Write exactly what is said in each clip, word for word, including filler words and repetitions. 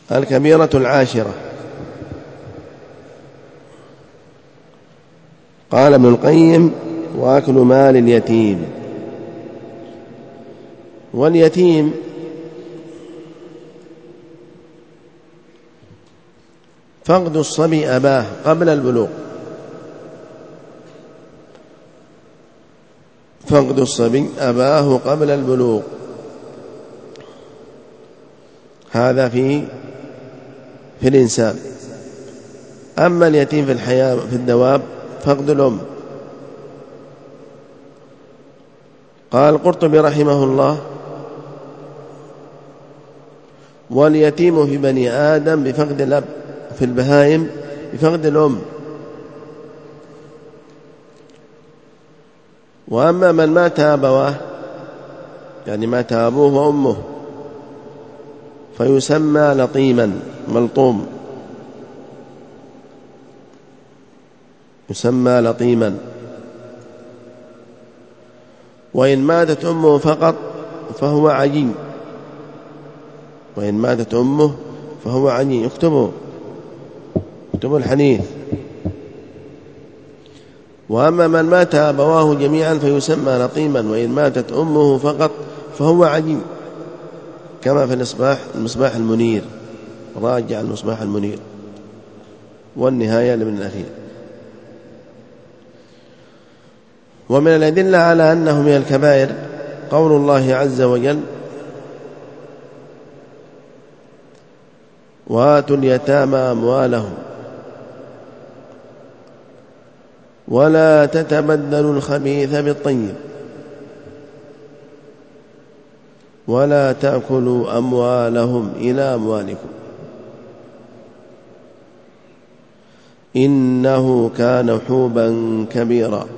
الكبيرة العاشرة. قال ابن القيم: وأكل مال اليتيم. واليتيم فقد الصبي أباه قبل البلوغ، فقد الصبي أباه قبل البلوغ، هذا في في الإنسان. أما اليتيم في الحياة في الدواب فقد الأم. قال القرطبي رحمه الله: واليتيم في بني آدم بفقد الأب، في البهائم بفقد الأم. وأما من مات أبواه، يعني مات أبوه وأمه، فيسمى لطيما ملطوم، يسمى لطيما. وإن ماتت أمه فقط فهو عجين، وإن ماتت أمه فهو عجين. اكتبوا اكتبوا الحديث. وأما من مات أبواه جميعا فيسمى لطيما، وإن ماتت أمه فقط فهو عجين، كما في الإصباح المصباح المنير، راجع المصباح المنير والنهاية لابن الأثير. ومن الأدلة على أنه من الكبائر قول الله عز وجل: وآتوا اليتامى أموالهم ولا تتبدلوا الخبيث بالطيب ولا تأكلوا أموالهم إلى أموالكم إنه كان حوبا كبيرا،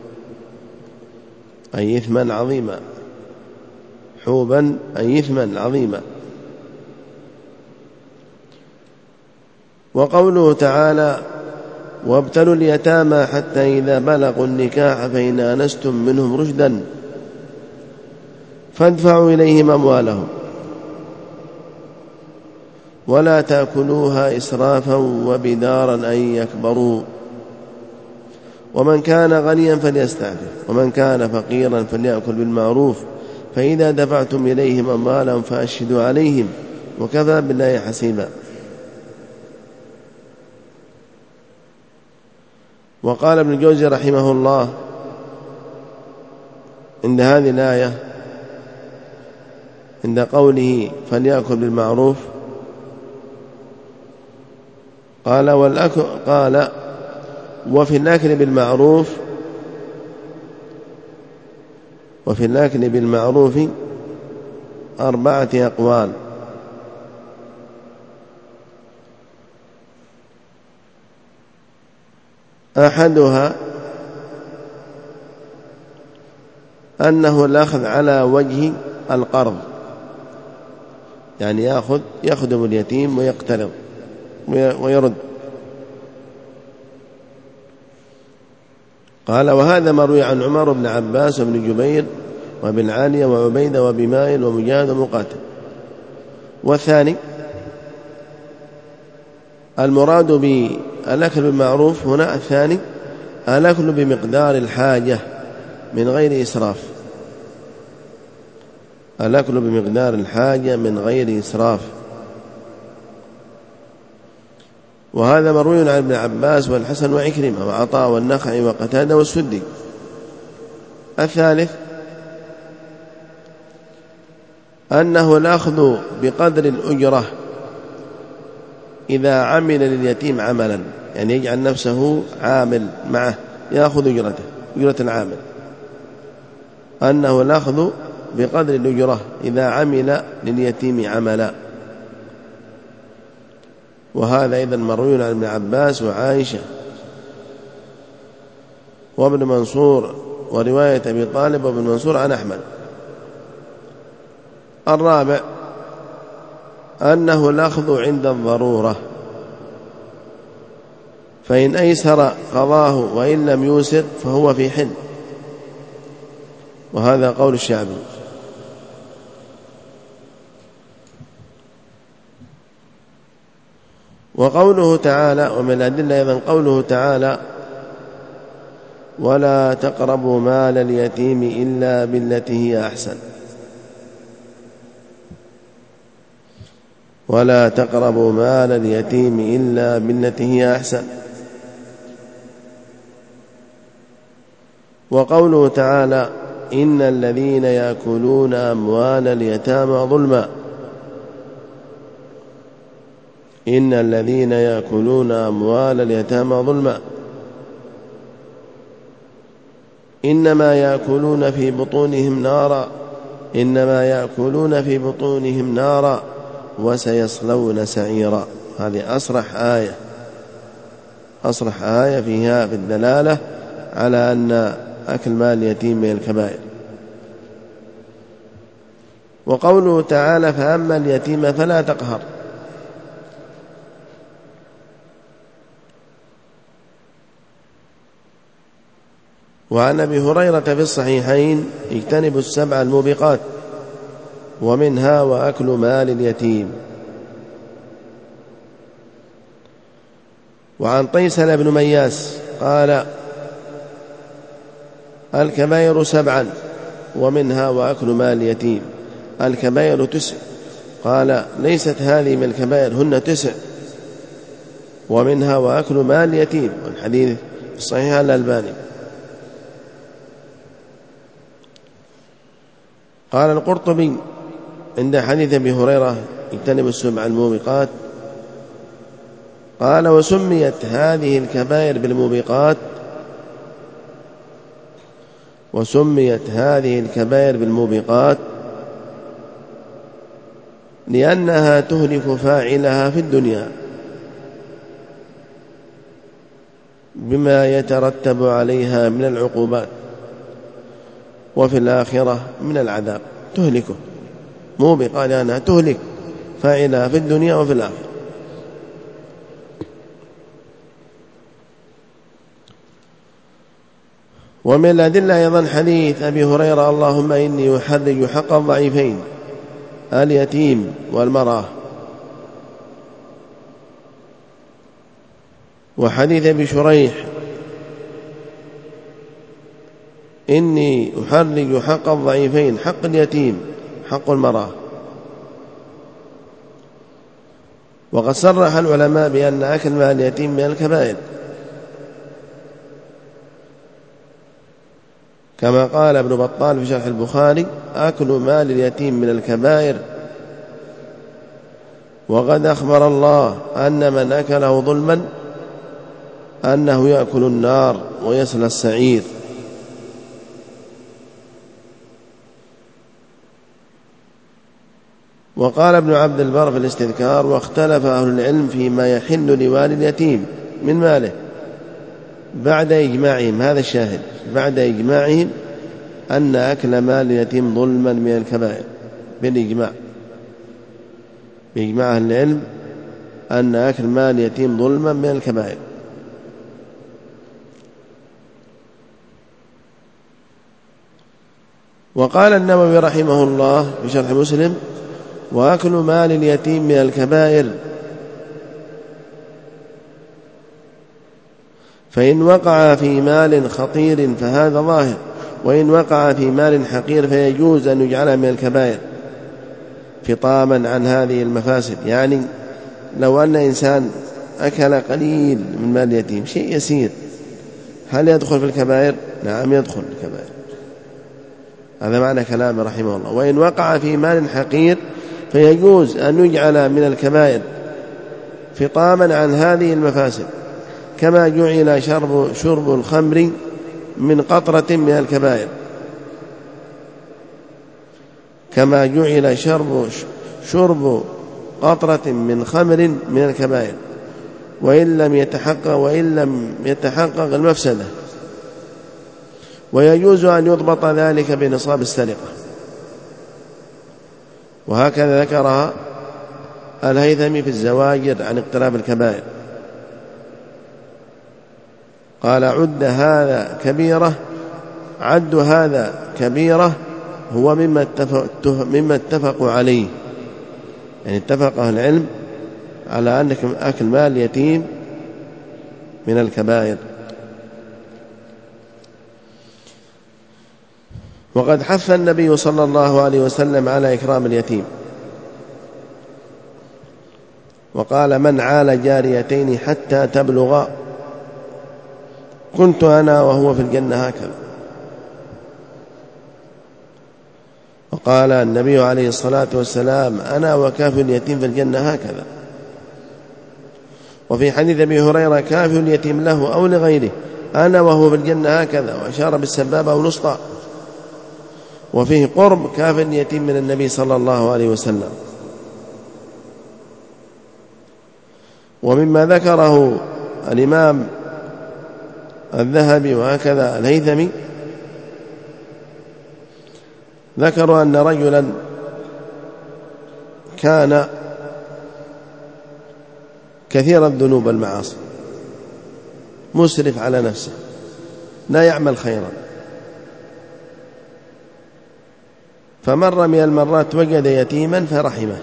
أي إثما عظيما. حوبا أي إثما عظيما. وقوله تعالى: وابتلوا اليتامى حتى إذا بلغوا النكاح فإن آنستم منهم رشدا فادفعوا إليهم أموالهم ولا تأكلوها إسرافا وبدارا أن يكبروا ومن كان غنيا فليستعفف ومن كان فقيرا فليأكل بالمعروف فإذا دفعتم إليهم أموالهم فأشهدوا عليهم وكفى بالله حسيبا. وقال ابن الجوزي رحمه الله عند هذه الآية عند قوله فليأكل بالمعروف، قال والأكل قال وفي الأكل بالمعروف وفي الأكل بالمعروف أربعة أقوال: أحدها أنه الأخذ على وجه القرض، يعني يأخذ يخدم اليتيم ويقترض ويرد. قال وهذا مروي عن عمر بن عباس وابن جبير وابن عالية وعبيدة وبمائل ومجاهد ومقاتل. والثاني المراد بالأكل بالمعروف هنا الثاني الأكل بمقدار الحاجة من غير إسراف، الأكل بمقدار الحاجة من غير إسراف. وهذا مروي عن ابن عباس والحسن وعكرمة وعطاء والنخعي وقتادة والسدي. الثالث أنه الأخذ بقدر الأجرة إذا عمل لليتيم عملا، يعني يجعل نفسه عامل معه يأخذ أجرته أجرة العامل، أنه الأخذ بقدر الأجرة إذا عمل لليتيم عملا. وهذا أيضا مروي عن ابن عباس وعائشة وابن منصور ورواية أبي طالب وابن منصور عن أحمد. الرابع أنه الأخذ عند الضرورة، فإن أيسر قضاه وإن لم يوسر فهو في حل، وهذا قول الشعبي. وقوله تعالى ومن الأدلة أيضا قوله تعالى ولا تقربوا مال اليتيم إلا بالتي هي أحسن ولا تقربوا مال اليتيم إلا بالتي هي أحسن. وقوله تعالى إن الذين يأكلون أموال اليتامى ظلما إن الذين يأكلون أموال اليتامى ظلما إنما يأكلون في بطونهم نارا إنما يأكلون في بطونهم نارا وسيصلون سعيرا. هذه أصرح آية أصرح آية فيها في الدلالة على أن أكل مال اليتيم من الكبائر. وقوله تعالى فأما اليتيم فلا تقهر وعن أبي هريرة في الصحيحين اجتنبوا السبع الموبقات ومنها وأكل مال اليتيم. وعن طيسل بن مياس قال الكبائر سبعا ومنها وأكل مال اليتيم. الكبائر تسع قال ليست هذه من الكبائر هن تسع ومنها وأكل مال اليتيم. والحديث الصحيح الألباني. قال القرطبي عند حديث أبي هريرة اجتنبوا السبع الموبقات قال وسميت هذه الكبائر بالموبقات وسميت هذه الكبائر بالموبقات لأنها تهلك فاعلها في الدنيا بما يترتب عليها من العقوبات وفي الآخرة من العذاب. تهلكه موبقة لأنها تهلك فاعلها في الدنيا وفي الآخرة. ومن الأدلة أيضا حديث أبي هريرة اللهم إني أحرج حق الضعيفين اليتيم والمرأة. وحديث أبي شريح إني أحرج حق الضعيفين حق اليتيم حق المرأة. وقد صرح العلماء بأن أكل مال اليتيم من الكبائر كما قال ابن بطال في شرح البخاري أكل مال اليتيم من الكبائر. وقد أخبر الله أن من أكله ظلما أنه يأكل النار ويصلى السعير. وقال ابن عبد البر في الاستذكار واختلف أهل العلم فيما يحل لوالي اليتيم من ماله بعد إجماعهم. هذا الشاهد بعد إجماعهم أن أكل مال اليتيم ظلما من الكبائر بالإجماع بإجماع أهل العلم أن أكل مال اليتيم ظلما من الكبائر. وقال النووي رحمه الله في شرح مسلم وأكل مال اليتيم من الكبائر فإن وقع في مال خطير فهذا ظاهر وإن وقع في مال حقير فيجوز أن يجعل من الكبائر فطاما عن هذه المفاسد. يعني لو أن إنسان أكل قليل من مال اليتيم شيء يسير هل يدخل في الكبائر؟ نعم يدخل في الكبائر. هذا معنى كلامه رحمه الله. وإن وقع في مال حقير فيجوز أن يجعل من الكبائر فطاما عن هذه المفاسد كما جعل شرب, شرب الخمر من قطرة من الكبائر كما جعل شرب, شرب قطرة من خمر من الكبائر وإن لم يتحقق وإن لم يتحقق المفسدة. ويجوز أن يضبط ذلك بنصاب السرقة. وهكذا ذكرها الهيثمي في الزواجر عن اقتراب الكبائر قال عد هذا كبيرة عد هذا كبيرة هو مما اتفق مما اتفقوا عليه. يعني اتفق أهل العلم على أن أكل مال اليتيم من الكبائر. وقد حث النبي صلى الله عليه وسلم على إكرام اليتيم، وقال: من عال جاريتين حتى تبلغا كنت أنا وهو في الجنة هكذا. وقال النبي عليه الصلاة والسلام: أنا وكافل اليتيم في الجنة هكذا. وفي حديث أبي هريرة: كافل اليتيم له أو لغيره أنا وهو في الجنة هكذا، وأشار بالسبابة والوسطى. وفيه قرب كافل اليتيم من النبي صلى الله عليه وسلم. ومما ذكره الإمام الذهبي وهكذا الهيثمي، ذكروا أن رجلا كان كثير الذنوب والمعاصي، مسرف على نفسه، لا يعمل خيرا، فمر من المرات وجد يتيما فرحمه،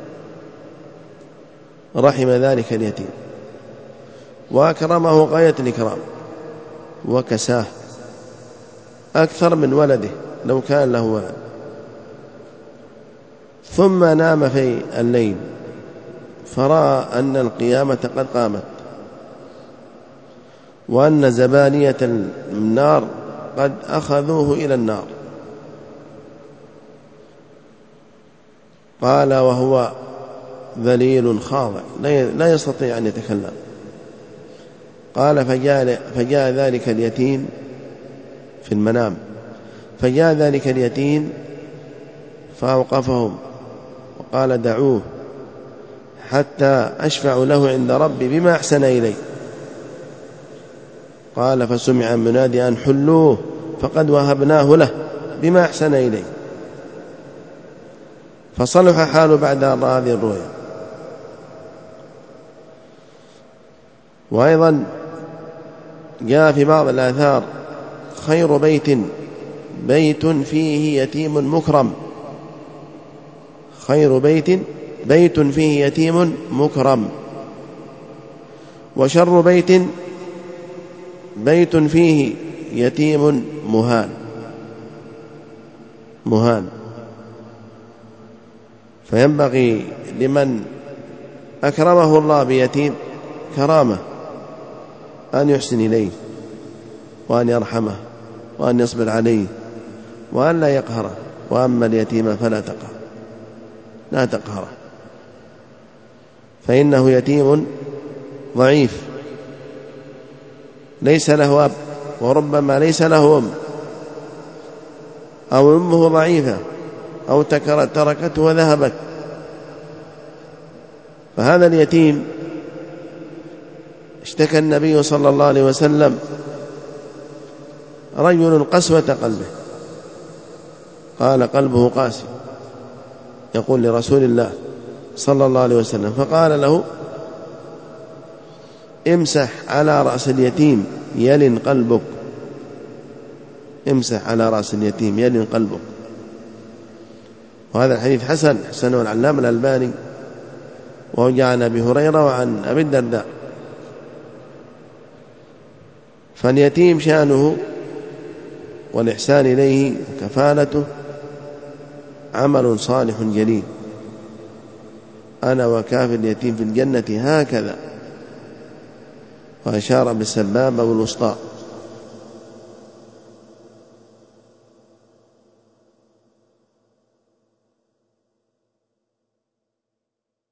رحم ذلك اليتيم وأكرمه غاية الإكرام وكساه أكثر من ولده لو كان له ولد. ثم نام في الليل فرأى أن القيامة قد قامت، وأن زبانية النار قد أخذوه إلى النار. قال وهو ذليل خاضع لا يستطيع أن يتكلم. قال فجاء, فجاء ذلك اليتيم في المنام، فجاء ذلك اليتيم فأوقفهم وقال: دعوه حتى أشفع له عند ربي بما أحسن إلي. قال فسمع منادي أن حلوه فقد وهبناه له بما أحسن إلي. فصلح حاله بعد هذه الرؤيا. وأيضا جاء في بعض الآثار: خير بيت بيت فيه يتيم مكرم، خير بيت بيت فيه يتيم مكرم، وشر بيت بيت فيه يتيم مهان مهان. فينبغي لمن أكرمه الله بيتيم كرامة أن يحسن إليه، وأن يرحمه، وأن يصبر عليه، وأن لا يقهره. وأما اليتيم فلا تقهر لا تقهره، فإنه يتيم ضعيف ليس له أب، وربما ليس له أم، أو أمه ضعيفة أو تركته وذهبت. فهذا اليتيم اشتكى النبي صلى الله عليه وسلم رجل قسوة قلبه، قال قلبه قاسي، يقول لرسول الله صلى الله عليه وسلم، فقال له: امسح على رأس اليتيم يلن قلبك، امسح على رأس اليتيم يلن قلبك. وهذا الحديث حسن حسنه العلامة الألباني، وهو جاء عن أبي هريرة وعن أبي الدرداء. فاليتيم شأنه والإحسان إليه وكفالته عمل صالح جليل. أنا وكافل اليتيم في الجنة هكذا، وأشار بالسبابة والوسطى.